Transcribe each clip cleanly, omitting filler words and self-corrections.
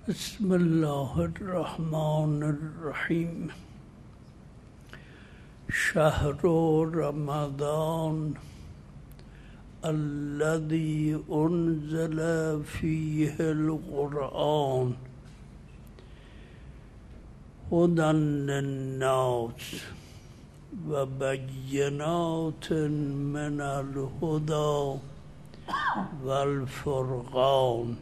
بسم الله الرحمن الرحیم. شهر رمضان الذي انزل فيه القرآن هدى للناس وبينات من الهدى والفرقان.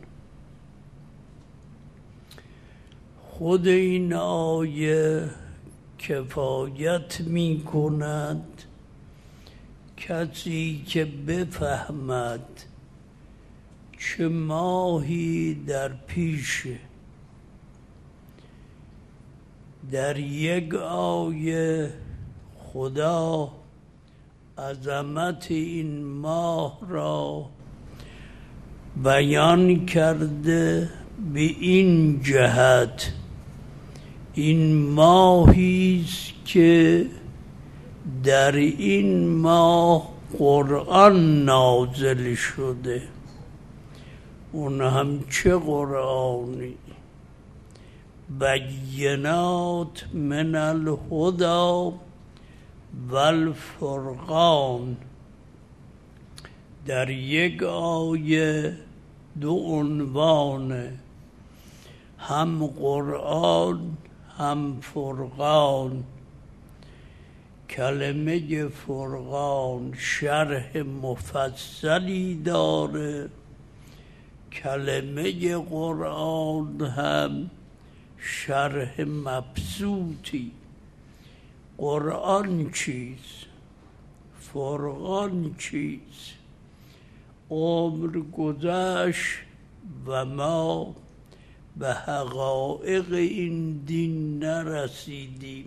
خود این آیه کفایت می کند کسی که بفهمد چه ماهی در پیشه. در یک آیه خدا عظمت این ماه را بیان کرده به این جهت: این ماهی است که در این ماه قرآن نازل شده. اون هم چه قرآنی؟ بینات من الهدی والفرقان. در یک آیه دو عنوان، هم قرآن هم فرقان. کلمه فرقان شرح مفصلی داره، کلمه قرآن هم شرح مبسوطی. قرآن چیست؟ فرقان چیست؟ عمر گذشت و ما به حقایق این دین نرسیدیم.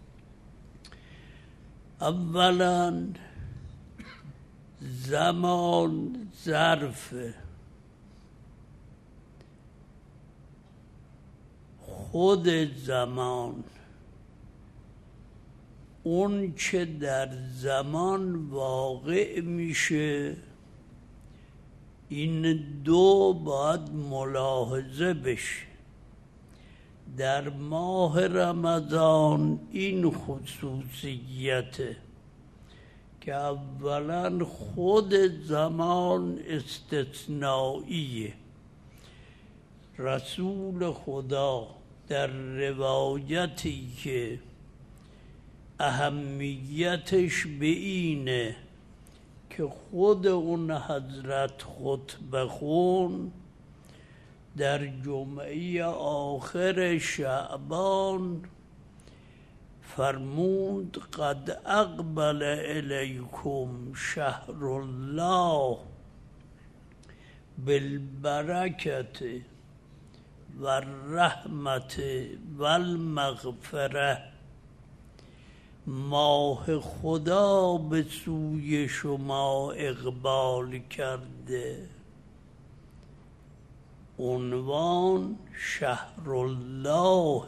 اولا زمان ظرفه. خود زمان، اون چه در زمان واقع میشه، این دو باید ملاحظه بشه. در ماه رمضان این خصوصیته که اولا خود زمان استثنائیه. رسول خدا در روایتی که اهمیتش به اینه که خود اون حضرت خطبه خون در جمعه آخر شعبان، فرمود: قد اقبل الیکم شهر الله بالبرکت و الرحمت و المغفره. ماه خدا به سوی شما اقبال کرده. عنوان شهر الله،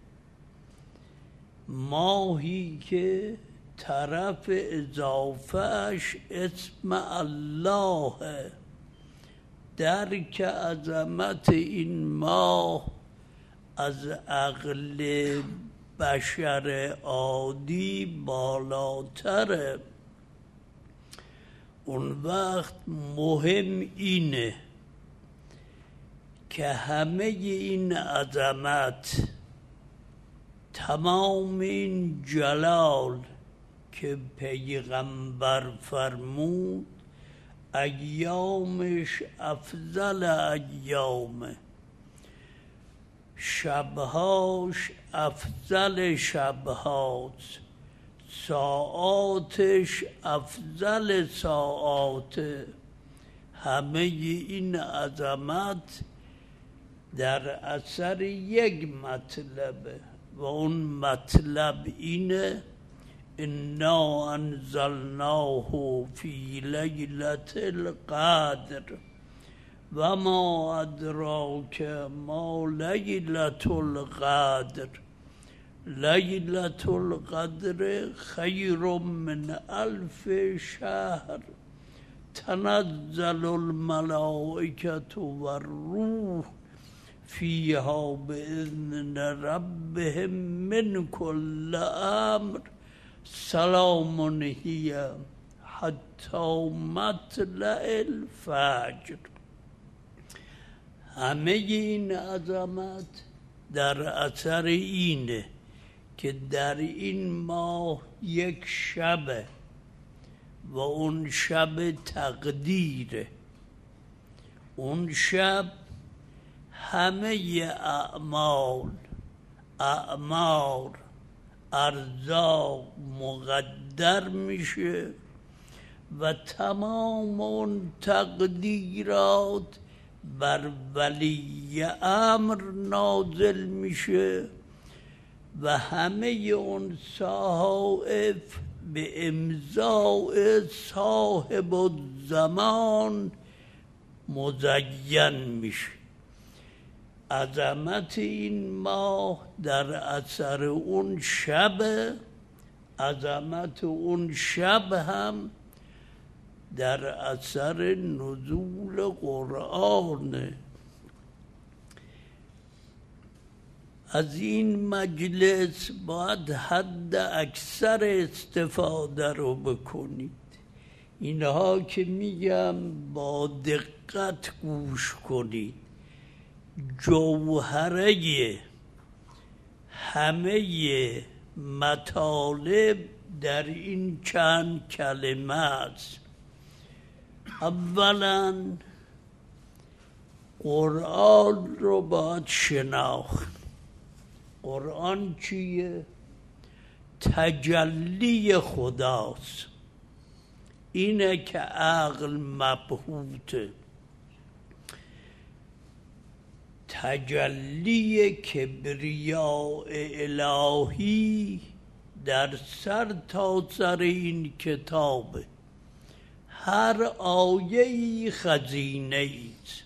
ماهی که طرف اضافهش اسم الله. درک عظمت این ماه از عقل بشر عادی بالاتره. اون وقت مهم اینه که همه این عظمت، تمام این جلال که پیغمبر فرمود ایامش افضل ایامه، شبهاش افضل شبهاست، ساعاتش افضل ساعاته. همه این عظمت در اثر یک مطلبه و اون مطلب اینه: انا انزلناه فی لیلة القدر و ما ادراک ما لیلة القدر. لیلة القدر خیر من 1000 شهر تنزل الملائکة و الروح فیها باذن ربهم من کل امر سلام هی حتی مطلع الفجر. همه این عظمت در اثر اینه که در این ماه یک شبه و اون شب تقدیره. اون شب همه اعمال، اعمار، ارزاق مقدر میشه و تمام اون تقدیرات بر ولی امر نازل میشه و همه اون صحائف به امضاء صاحب الزمان مزین میشه. عظمت این ماه در اثر اون شب، عظمت اون شب هم در اثر نزول قرآن. از این مجلس باید حد اکثر استفاده رو بکنید. اینها که میگم با دقت گوش کنید. جوهره همه مطالب در این چند کلمه است. اولا قرآن رو باید شناخت. قرآن چیه؟ تجلی خداست. اینه که عقل مبهوته. تجلی کبریاء الهی در سر تا سر این کتابه. هر آیه‌ای خزینه ایست.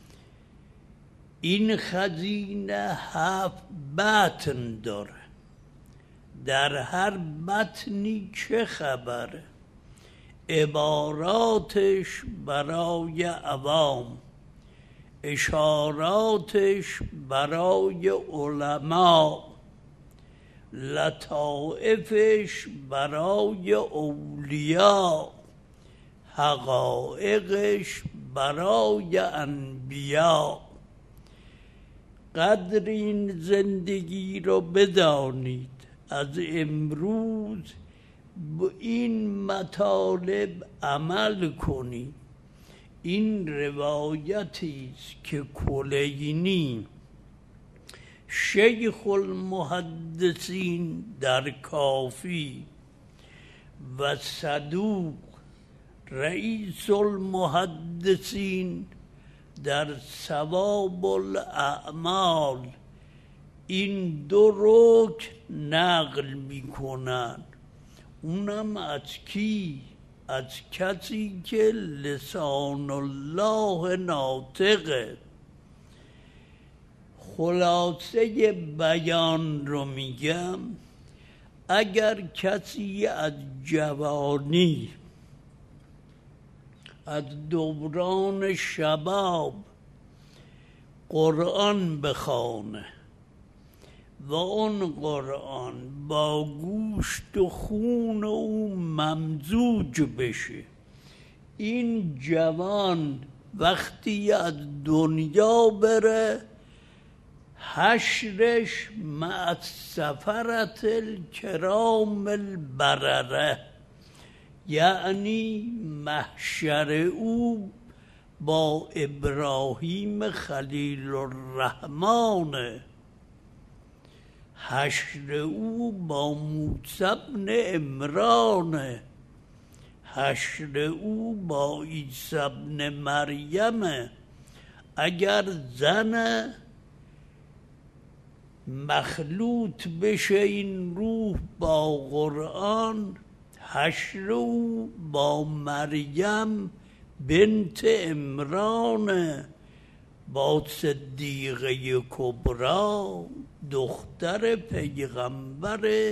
این خزینه 7 بطن داره. در هر بطنی چه خبره؟ عباراتش برای عوام، اشاراتش برای علما، لطائفش برای اولیا، حقایقش برای انبیا. قدر این زندگی رو بدانید. از امروز به این مطالب عمل کنید. این روایتی است که کلینی شیخ المحدثین در کافی و صدوق رئیس المحدثین در ثواب الاعمال این 2 رکن نقل میکنن. اونم از کی؟ از کسی که لسان الله ناطقه. خلاصه بیان رو میگم. اگر کسی از جوانی، از دوران شباب قرآن بخوانه و اون قرآن با گوشت و خون او ممزوج بشه، این جوان وقتی از دنیا بره حشرش مع السفرة الکرام البرره، یعنی محشر او با ابراهیم خلیل الرحمن، حشر او با موسی بن عمران، حشر او با عیسی بن مریم. اگر زن مخلوط بشه این روح با قرآن، حشر او با مریم بنت عمران، با صدیقه کبرا دختر پیغمبر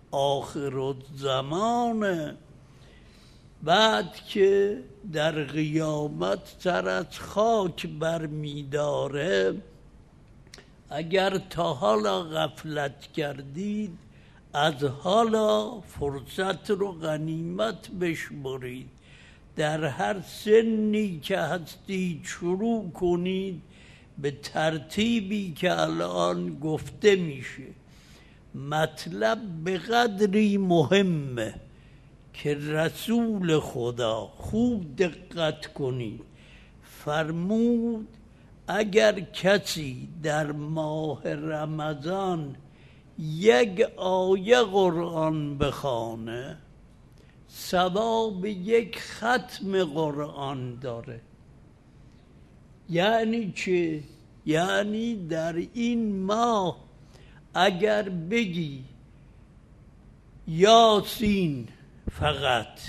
آخرالزمان. بعد که در قیامت سر از خاک برمیداره اگر تا حالا غفلت کردید از حالا فرصت رو غنیمت بشمرید. در هر سنی که هستید شروع کنید به ترتیبی که الان گفته میشه. مطلب به قدری مهمه که رسول خدا، خوب دقت کنید، فرمود اگر کسی در ماه رمضان یک آیه قرآن بخوانه ثواب یک ختم قرآن داره. یعنی چه؟ یعنی در این ماه اگر بگی یاسین فقط،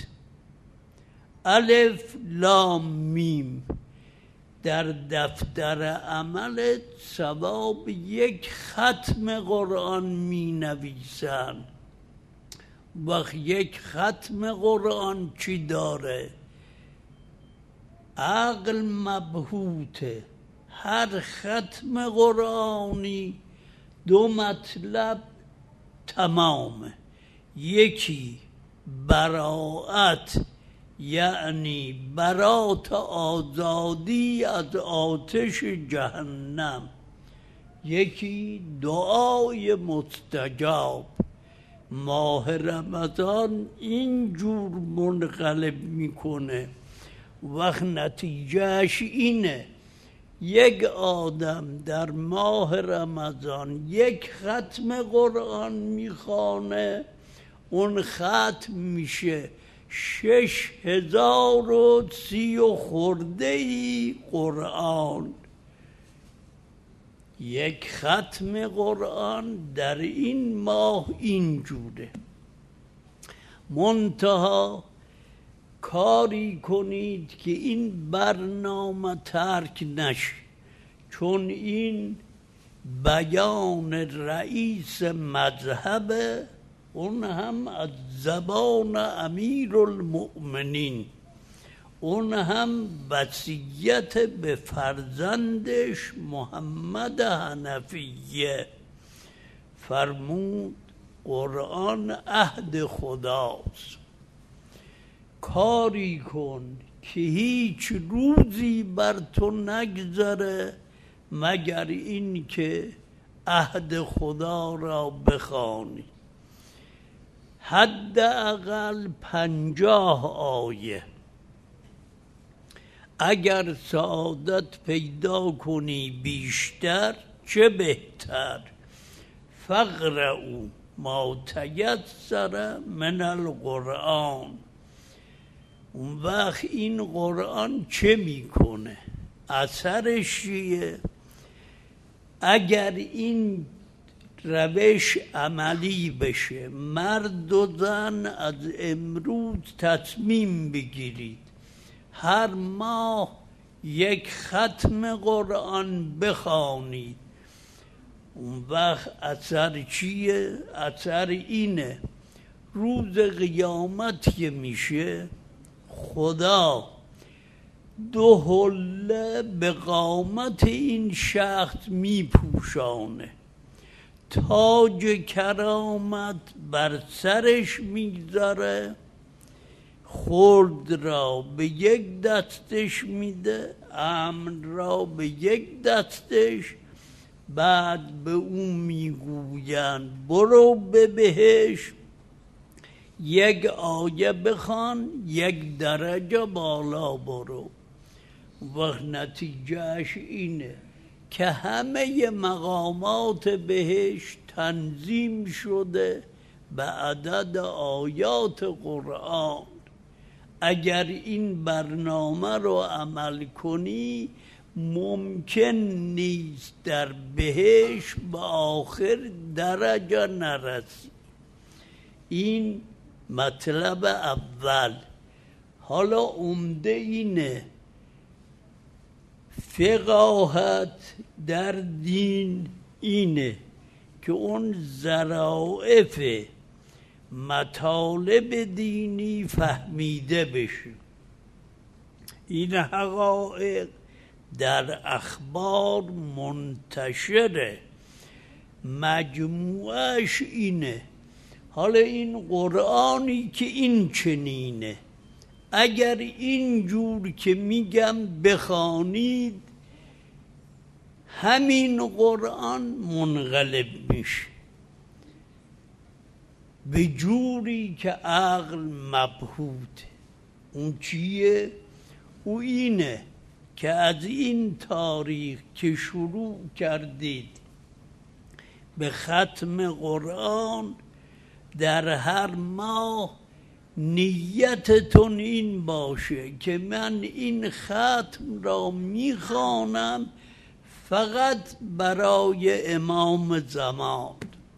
الف لام میم، در دفتر عملت ثواب یک ختم قرآن می نویسن. وقت یک ختم قرآن چی داره؟ عقل مبهوته. هر ختم قرآنی دو مطلب تمامه. یکی براءت، یعنی برات آزادی از آتش جهنم. یکی دعای مستجاب. ماه رمضان اینجور منقلب میکنه. وقت نتیجهش اینه یک آدم در ماه رمضان یک ختم قرآن میخوانه، اون ختم میشه 6030 خرده‌ای قرآن. یک ختم قرآن در این ماه اینجوره. منتها کاری کنید که این برنامه ترک نشه، چون این بیان رئیس مذهبه، اون هم از زبان امیرالمؤمنین، اون هم وصیت به فرزندش محمد حنفیه. فرمود قرآن عهد خداست، کاری کن که هیچ روزی بر تو نگذره مگر این که عهد خدا را بخوانی. حداقل 50 آیه. اگر سعادت پیدا کنی بیشتر چه بهتر. فقرؤا ما تیسر من القرآن. اون وقت این قرآن چه میکنه؟ اثرش چیه؟ اگر این روش عملی بشه، مرد و زن از امروز تصمیم بگیرید هر ماه یک ختم قرآن بخوانید، اون وقت اثر چیه؟ اثر اینه روز قیامت که میشه خدا 2 حله به قامت این شخص میپوشانه، تاج کرامت بر سرش میگذاره، خلد را به یک دستش میده، امن را به یک دستش، بعد به اون میگویند برو به بهشت، یک آیه بخوان، یک درجه بالا برو. وقت نتیجهش اینه که همه مقامات بهشت تنظیم شده به عدد آیات قرآن. اگر این برنامه رو عمل کنی ممکن نیست در بهشت به آخر درجه نرسی. این مطلب اول. حالا عمده اینه فقاهت در دین اینه که اون ظرافت مطالب دینی فهمیده بشه. این حقایق در اخبار منتشره، مجموعش اینه. حالا این قرآنی که این چنینه، اگر این جور که میگم بخوانید همین قرآن منقلب میشه به جوری که عقل مبهوته. اون چیه؟ او اینه که از این تاریخ که شروع کردید به ختم قرآن، در هر ماه نیتتون این باشه که من این ختم را میخوانم فقط برای امام زمان.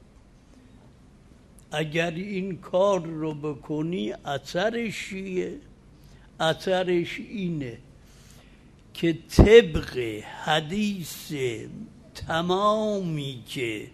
اگر این کار رو بکنی اثرش چیه؟ اثرش اینه که طبق حدیث تمامی که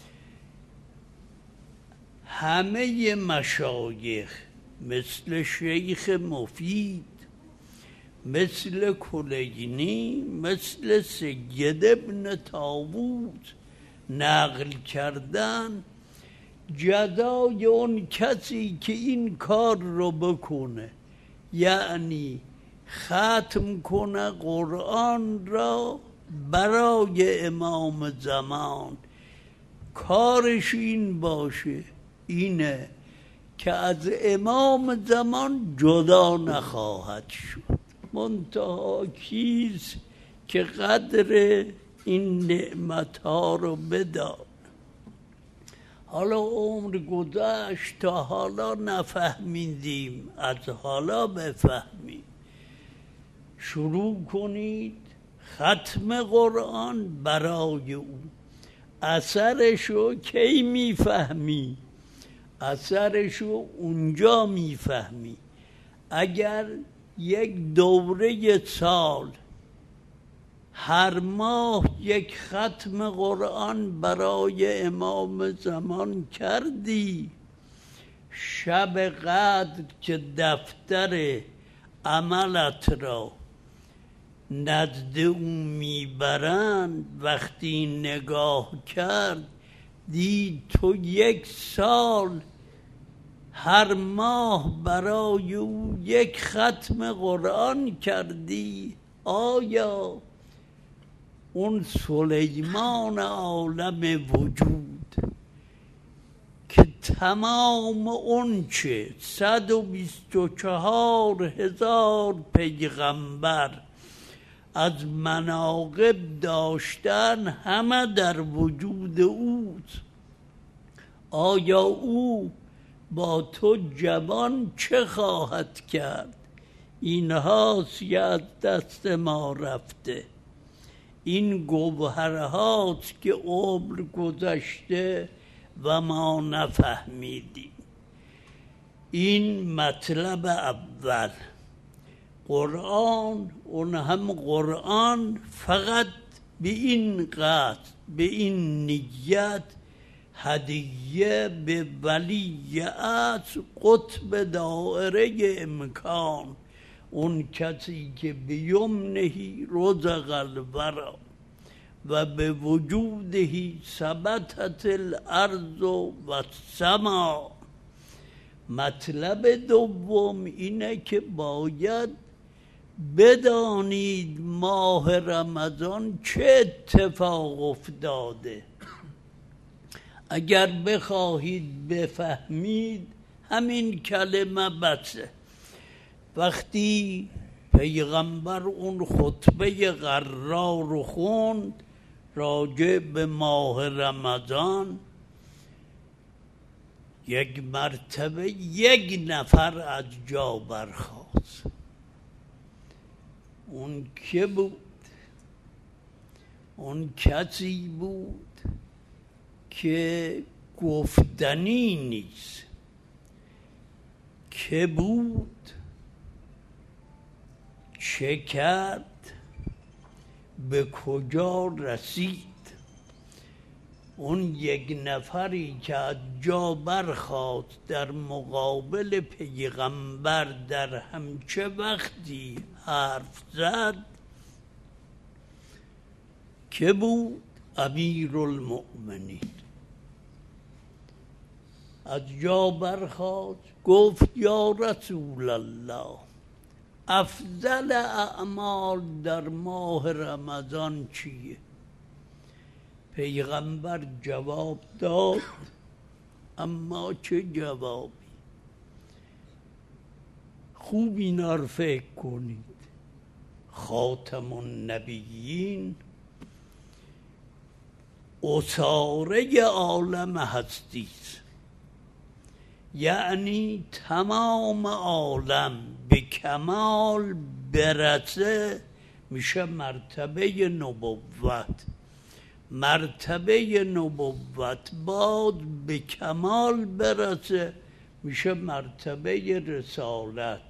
همه مشایخ مثل شیخ مفید، مثل کلینی، مثل سید ابن طاووس نقل کردن، جزای اون کسی که این کار رو بکنه، یعنی ختم کنه قرآن را برای امام زمان، کارش این باشه، اینه که از امام زمان جدا نخواهد شد. منتها کیست که قدر این نعمتها رو بدان؟ حالا عمر گذشت تا حالا نفهمیدیم، از حالا بفهمیم. شروع کنید ختم قرآن برای او. اثرشو کی میفهمی؟ اثرشو اونجا میفهمی اگر یک دوره سال هر ماه یک ختم قرآن برای امام زمان کردی، شب قدر که دفتر عملت را نزد اون میبرند، وقتی نگاه کرد دید تو یک سال هر ماه برای او یک ختم قرآن کردی. آیا اون سلیمان عالم وجود که تمام اون چه 124,000 پیغمبر از مناقب داشتن همه در وجود اوست، آیا او با تو جوان چه خواهد کرد؟ اینهاست که از دست ما رفته، این گوهرهاست که عمر گذشته و ما نفهمیدیم. این مطلب اول. قرآن، اون هم قرآن فقط به این قصد، به این نیت، هدیه به ولی عصر قطب دائره امکان، اون کسی که بیمنهی رزق الورا و به وجودهی ثبتت الارض و السما. مطلب دوم اینه که باید بدانید ماه رمضان چه اتفاق افتاده. اگر بخواهید بفهمید همین کلمه بسه. وقتی پیغمبر اون خطبه غرا رو خوند راجع به ماه رمضان، یک مرتبه یک نفر از جا برخاست. اون که بود؟ اون کسی بود که گفتنی نیست. که بود؟ چه کرد؟ به کجا رسید؟ اون یک نفری که از جا برخاست در مقابل پیغمبر در همچه وقتی حرف زد، که بود؟ امیرالمؤمنین. از جا برخاست گفت یا رسول الله افضل اعمال در ماه رمضان چیه؟ پیغمبر جواب داد، اما چه جوابی؟ خوب اینا رو فکر کنید. خاتم النبیین، اساره عالم هستی است، یعنی تمام عالم به کمال برسه میشه مرتبه نبوت. مرتبه نبوت باد به کمال برسه میشه مرتبه رسالت.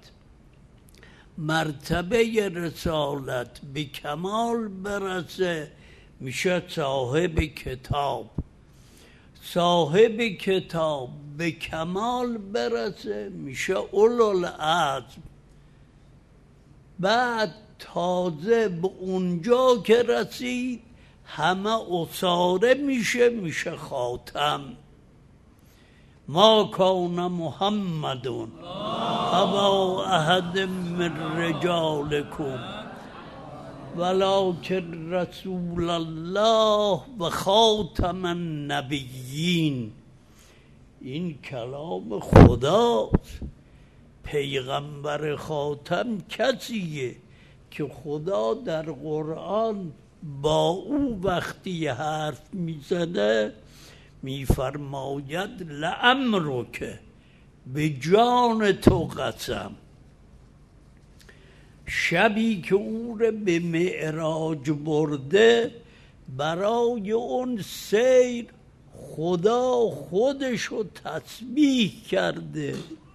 مرتبه رسالت به کمال برسه میشه صاحب کتاب. صاحب کتاب به کمال برسه میشه اولوالعزم. بعد تازه به اونجا که رسید همه اساره میشه خاتم. ما کان محمد ابا احد من رجالکم ولکن رسول الله و خاتم النبیین. این کلام خداست. پیغمبر خاتم کسیه که خدا در قرآن با او وقتی حرف میزنه میفرماید لعمرک، به جان تو قسم. شبی که او رو به معراج برده، برای اون سیر خدا خودشو تسبیح کرده.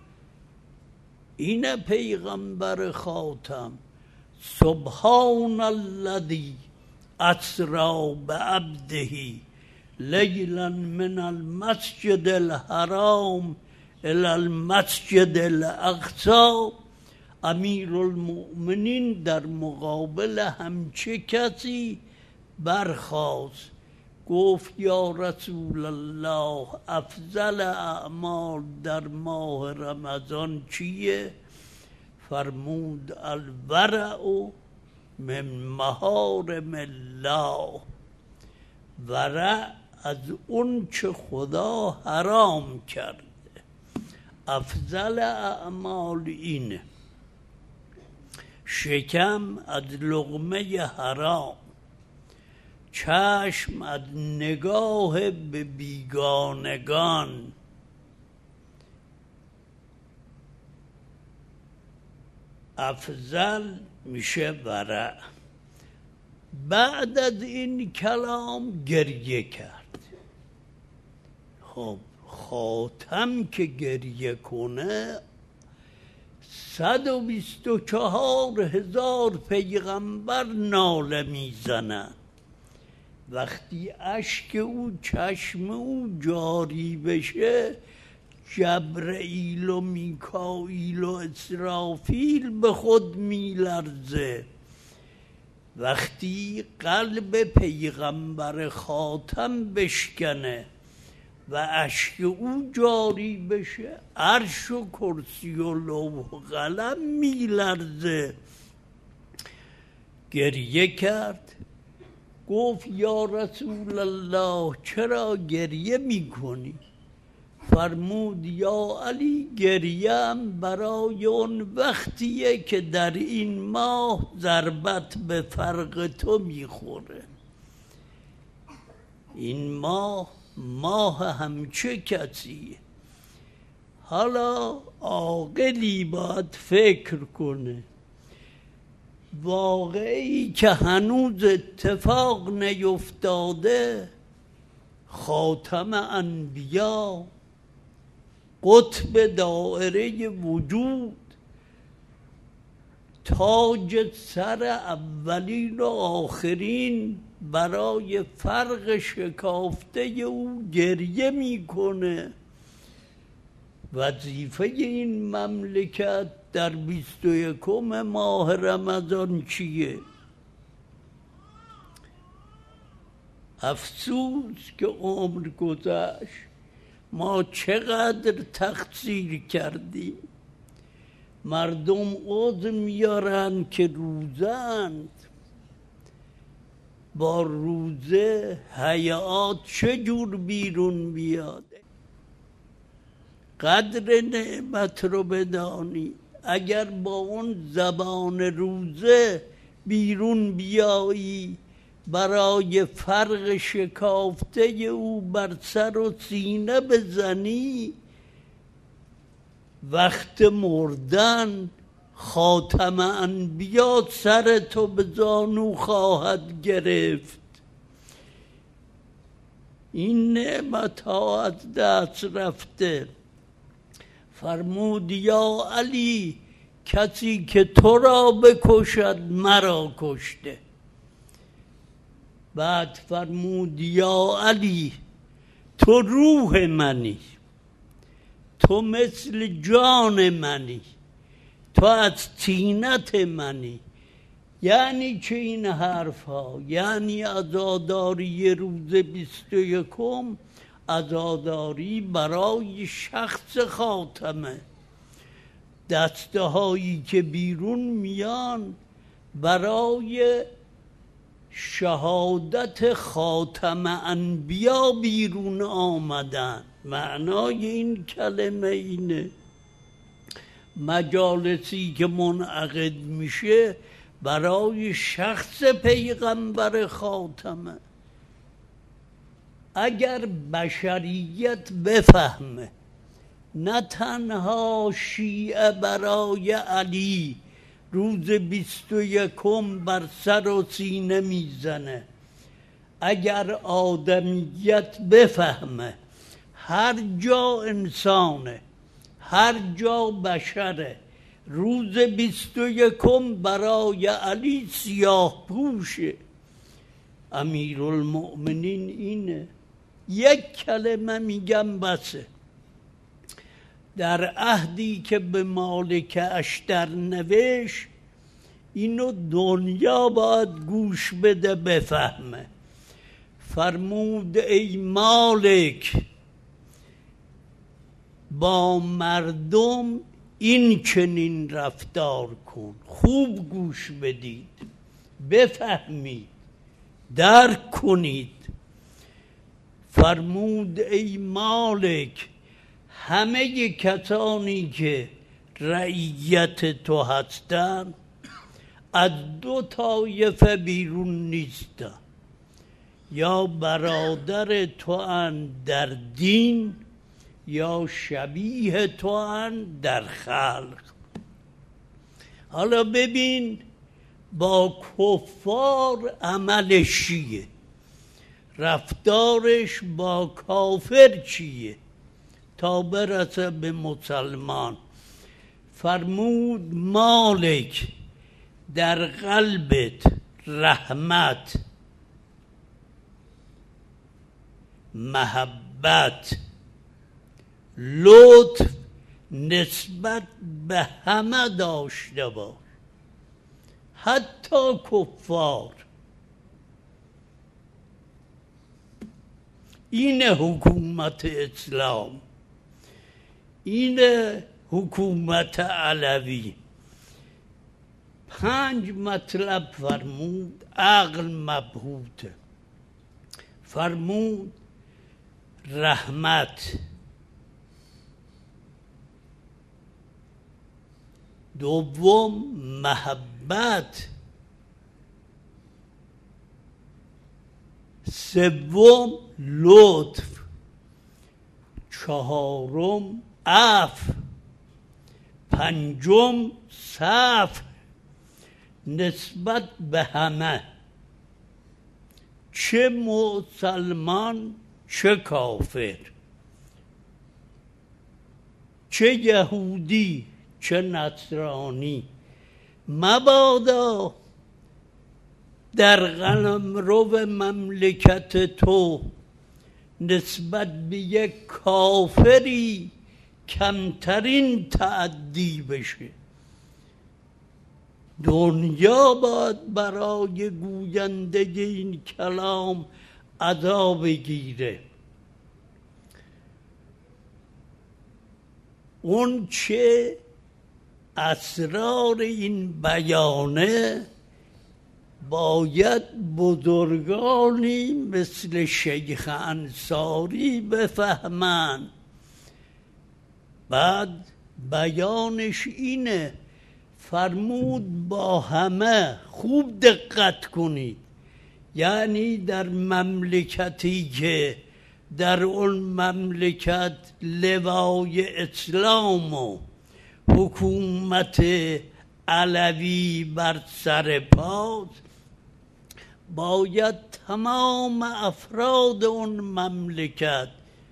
این پیغمبر خاتم. سبحان الذی اسری بعبده لیلا من المسجد الحرام الی المسجد الاقصی. امیرالمؤمنین در مقابل همچه کسی برخاست، گفت یا رسول الله افضل اعمال در ماه رمضان چیه؟ فرمود الورع من محارم الله. ورع از اون چه خدا حرام کرده. افضل اعمال اینه. شکم از لقمه حرام، چشم از نگاه به بیگانگان، افضل میشه ورع. بعد از این کلام گریه کرد. خب خاتم که گریه کنه 124,000 پیغمبر ناله میزنن. وقتی اشک او چشم او جاری بشه، جبرئیل و میکائیل و اسرافیل به خود میلرزه. وقتی قلب پیغمبر خاتم بشکنه و اشک او جاری بشه، عرش و کرسی و لوح و قلم میلرزه. گریه کرد. گفت یا رسول الله چرا گریه میکنی؟ فرمود یا علی گریم برای اون وقتیه که در این ماه ضربت به فرق تو میخوره. این ماه همچه کسیه. حالا عاقلی باید فکر کنه. واقعی که هنوز اتفاق نیفتاده، خاتم انبیا، قطب دائره وجود، تاج سر اولین و آخرین، برای فرق شکافته او گریه میکنه. وظیفه این مملکت در 21 ماه رمضان چیه؟ افسوس که عمر گذشت ما چقدر تقصیر کردیم. مردم عذر میارن که روزند، با روزه حیات چجور بیرون بیاد؟ قدر نعمت رو بدانی. اگر با اون زبان روزه بیرون بیایی، برای فرق شکافته او بر سر و سینه بزنی، وقت مردن خاتم انبیا سر تو به زانو خواهد گرفت. این نعمت ها از دست رفته. فرمود یا علی، کسی که تو را بکشد مرا کشته. بعد فرمود یا علی، تو روح منی، تو مثل جان منی، تو از طینت منی. یعنی چه این حرف ها؟ یعنی عزاداری روز 21 عزاداری برای شخص خاتمه. دسته هایی که بیرون میان برای شهادت خاتم انبیا بیرون آمدن. معنای این کلمه اینه. مجالسی که منعقد میشه برای شخص پیغمبر خاتمه. اگر بشریت بفهمه نه تنها شیعه برای علی روز 21 بر سر و سینه میزنه، اگر آدمیت بفهمه هر جا انسانه، هر جا بشره، روز 21 برای علی سیاه پوشه. امیرالمؤمنین اینه. یک کلمه میگم بسه. در عهدی که به مالک اشتر نوشت، اینو دنیا باید گوش بده بفهمه. فرمود ای مالک، با مردم این چنین رفتار کن. خوب گوش بدید، بفهمید، درک کنید. فرمود ای مالک، همه کسانی که رعیت تو هستند از دو طایفه بیرون نیستن. یا برادر تو اند در دین، یا شبیه تو اند در خلق. حالا ببین با کفار عملش چیه، رفتارش با کافر چیه، تا برسه به مسلمان. فرمود مالک، در قلبت رحمت، محبت، لطف نسبت به همه داشته باش، حتی کفار. این حکومت اسلام، این حکومت علوی. 5 مطلب فرمود، عقل مبهوته. فرمود رحمت، دوم محبت، سوم لطف، چهارم عفو، پنجم صفح نسبت به همه، چه مسلمان چه کافر، چه یهودی چه نصرانی. مبادا در قلمرو مملکت تو نسبت به یک کافری کمترین تعدی بشه. دنیا باید برای گوینده این کلام عذاب بگیره. اون چه اسرار این بیانه باید بزرگانی مثل شیخ انصاری بفهمن. بعد بیانش اینه، فرمود با همه خوب دقت کنید، یعنی در مملکتی که در اون مملکت لوای اسلام و حکومت علوی بر سر پاست، باید تمام افراد اون مملکت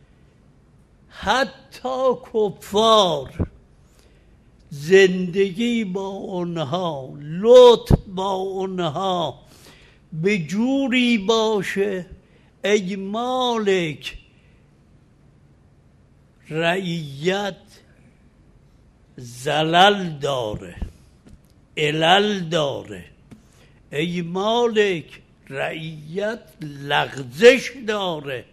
حتی کفار زندگی با اونها، لطف با اونها به جوری باشه ای مالک رعیت زلل داره، علل داره، ای مالک رعیت لغزش داره،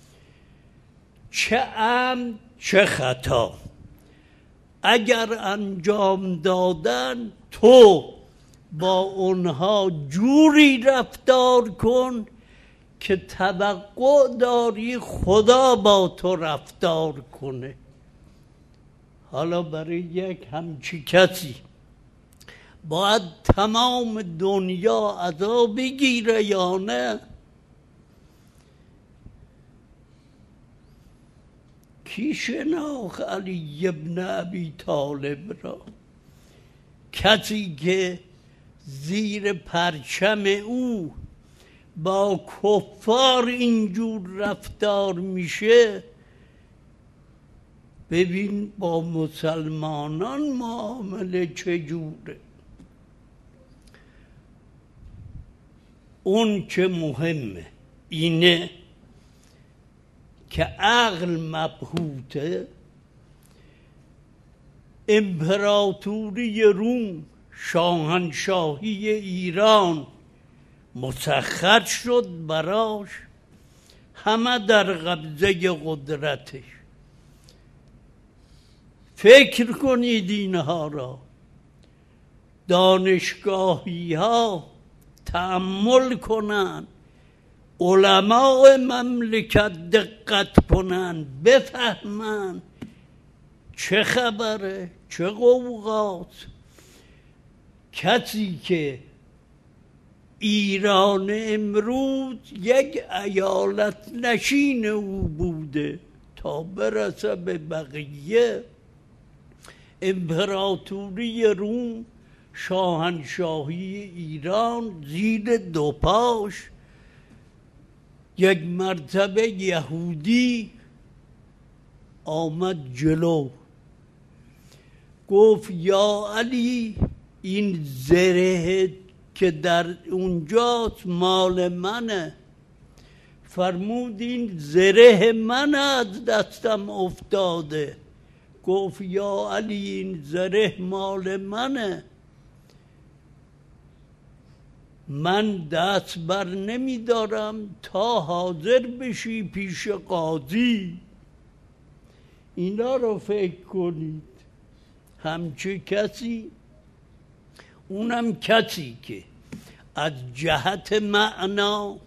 چه عمد چه خطا اگر انجام دادن تو با اونها جوری رفتار کن که توقع داری خدا با تو رفتار کنه. حالا برای یک همچی کسی باید تمام دنیا عذاب بگیره یا نه؟ کی شناخت علی ابن ابی طالب را؟ کسی که زیر پرچم او با کفار اینجور رفتار میشه، ببین با مسلمانان معامله چجوره. اون چه مهمه اینه که عقل مبهوته. امپراتوری روم، شاهنشاهی ایران مسخر شد براش، همه در قبضه قدرتش. فکر کنید اینها را، دانشگاهی ها تأمل کنن، علماء مملکت دقت کنن، بفهمن چه خبره، چه قوقاست. کسی که ایران امروز یک ایالت نشین او بوده تا برسه به بقیه، امپراتوری روم، شاهنشاهی ایران زیر دو پاش. یک مرتبه یهودی آمد جلو، گفت یا علی این زره که در اونجاست مال منه. فرمود این زره من از دستم افتاده. گفت یا علی این زره مال منه، من دست بر نمی دارم تا حاضر بشی پیش قاضی. اینا رو فکر کنید. همچه کسی، اونم کسی که از جهت معنا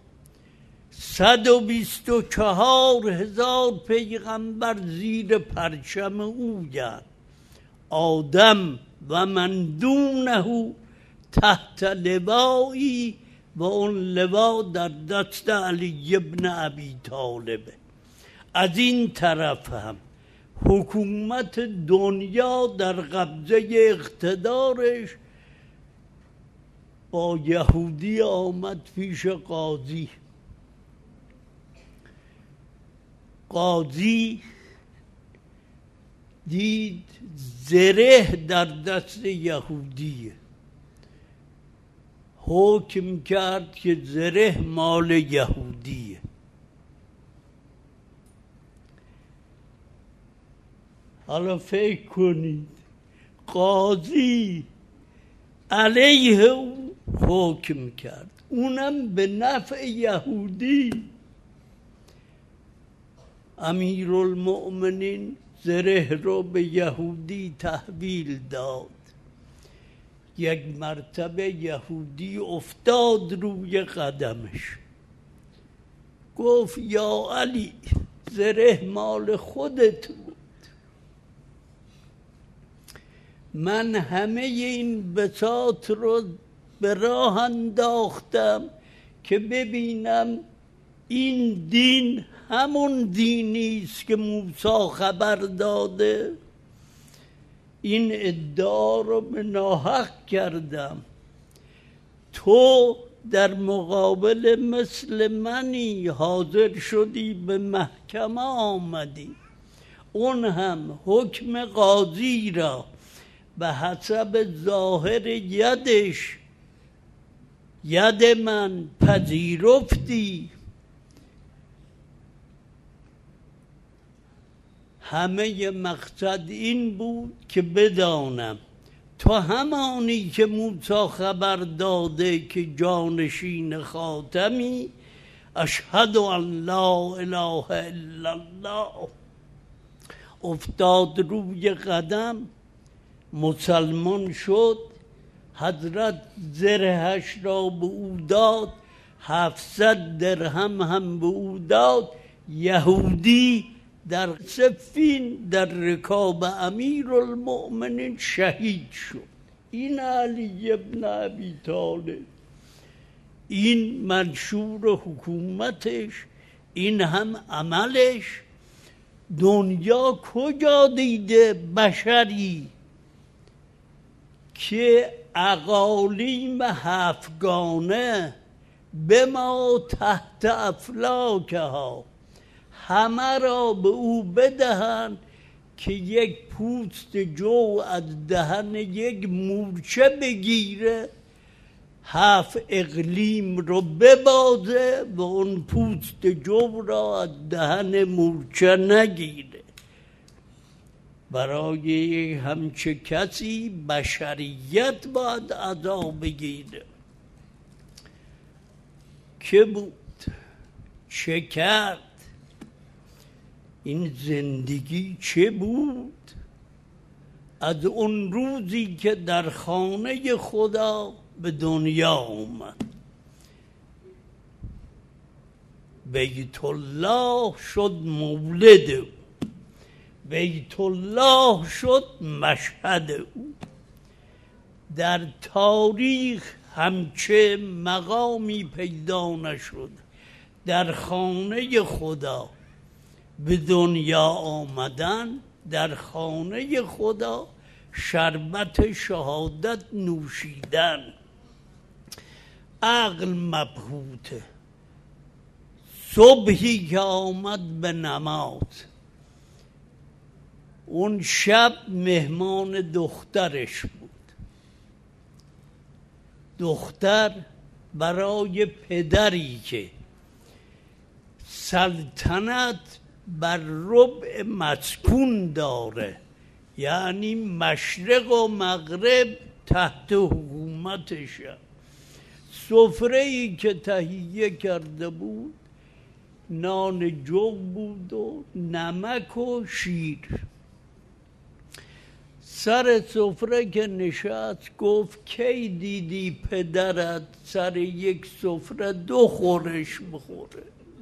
124,000 پیغمبر زیر پرچم او گرد، آدم و من دونه تحت لوایی، و اون لوا در دست علی ابن ابی طالبه. از این طرف هم حکومت دنیا در قبضه اقتدارش، با یهودی آمد پیش قاضی. قاضی دید زره در دست یهودیه، حکم کرد که زره مال یهودیه. حالا فکر کنید، قاضی علیه او حکم کرد، اونم به نفع یهودی. امیرالمؤمنین زره رو به یهودی تحویل داد. یک مرتبه یهودی افتاد روی قدمش، گفت یا علی زره مال خودت بود، من همه این بساط رو به راه انداختم که ببینم این دین همون دینی است که موسی خبر داده. این ادعا رو به ناحق کردم، تو در مقابل مثل منی حاضر شدی به محکمه آمدی، اون هم حکم قاضی را به حسب ظاهر یدش ید من پذیرفتی. همه مقصد این بود که بدانم تو همانی که موسی خبر داده که جانشین خاتمی، اشهد ان لا اله الا الله. افتاد روی قدم، مسلمان شد. حضرت زرهش را به او داد، 700 درهم هم به او داد. یهودی در صفین در رکاب امیرالمؤمنین شهید شد. این علی ابن ابی طالب، این منشور حکومتش، این هم عملش. دنیا کجا دیده بشری که اقالیم هفتگانه به ما تحت افلاکها همه را به او بدهند که یک پوست جو از دهن یک مورچه بگیره، 7 اقلیم رو ببازه و اون پوست جو را از دهن مورچه نگیره. برای همچه کسی بشریت باید عذاب بگیره. که بود؟ چه کرد؟ این زندگی چه بود؟ از اون روزی که در خانه خدا به دنیا اومد، بیت الله شد مولد او، بیت الله شد مشهد او. در تاریخ همچه مقامی پیدا نشد. در خانه خدا به دنیا آمدن، در خانه خدا شربت شهادت نوشیدن. عقل مبهوته. صبحی که آمد به نماز، اون شب مهمان دخترش بود. دختر برای پدری که سلطنت بر ربع مسکون داره، یعنی مشرق و مغرب تحت حکومتشه، سفره‌ای که تهیه کرده بود نان جو بود و نمک و شیر. سر سفره که نشست گفت کی دیدی پدرت سر یک سفره 2 خورش بخوره؟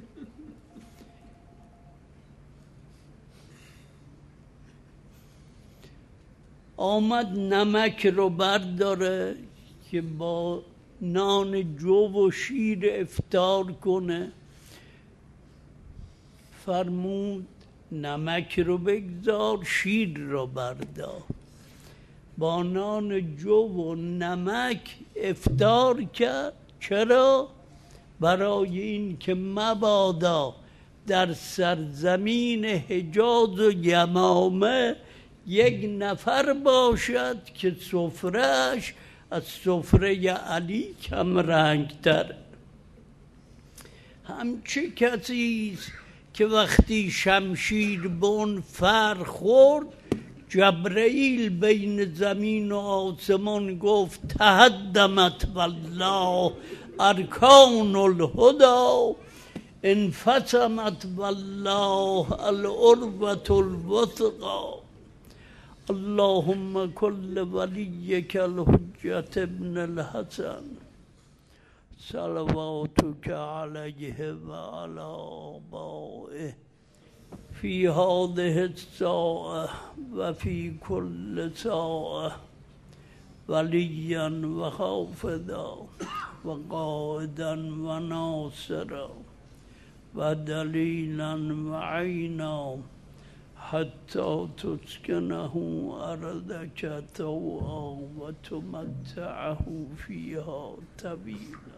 آمد نمک رو برداره که با نان جو و شیر افطار کنه. فرمود نمک رو بگذار، شیر رو بردار. با نان جو و نمک افطار کرد. چرا؟ برای این که مبادا در سرزمین حجاز و یمامه یک نفر باشد که سفرهش از سفره علی کم رنگ تر. همچه کسیست که وقتی شمشیر به اون فر خورد، جبرئیل بین زمین و آسمان گفت تهدمت والله ارکان الهدی انفتمت والله العروة الوثقى. اللهم كل وليك الحجة ابن الحسن صلواتك عليه وعلى آبائه في هذه الساعة وفي كل ساعة وليا وحافظا وقائدا وناصرا ودليلا وعينا حتى تسكنه أرضك طوعا وتمتعه فيها طويلا.